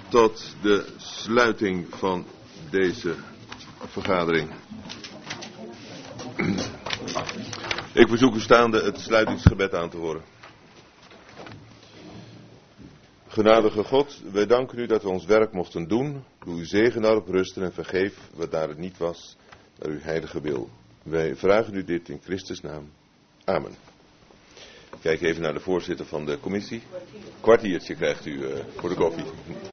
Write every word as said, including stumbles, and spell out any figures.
tot de sluiting van deze vergadering. Ik verzoek u staande het sluitingsgebed aan te horen. Genadige God, wij danken u dat we ons werk mochten doen. Doe uw zegen daarop rusten en vergeef wat daar het niet was, naar uw heilige wil. Wij vragen u dit in Christus naam. Amen. Kijk even naar de voorzitter van de commissie. Kwartiertje krijgt u uh, voor de koffie.